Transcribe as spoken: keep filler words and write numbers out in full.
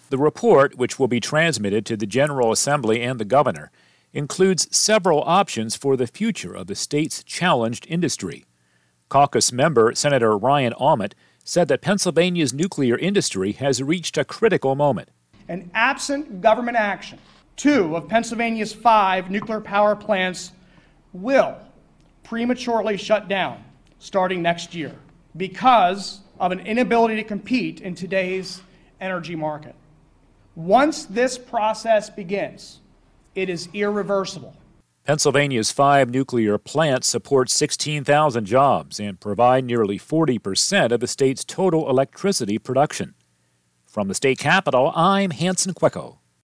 The report, which will be transmitted to the General Assembly and the governor, includes several options for the future of the state's challenged industry. Caucus member Senator Ryan Aument said that Pennsylvania's nuclear industry has reached a critical moment. And absent government action, two of Pennsylvania's five nuclear power plants will prematurely shut down starting next year because of an inability to compete in today's energy market. Once this process begins, it is irreversible. Pennsylvania's five nuclear plants support sixteen thousand jobs and provide nearly forty percent of the state's total electricity production. From the state capitol, I'm Hanson Quecco.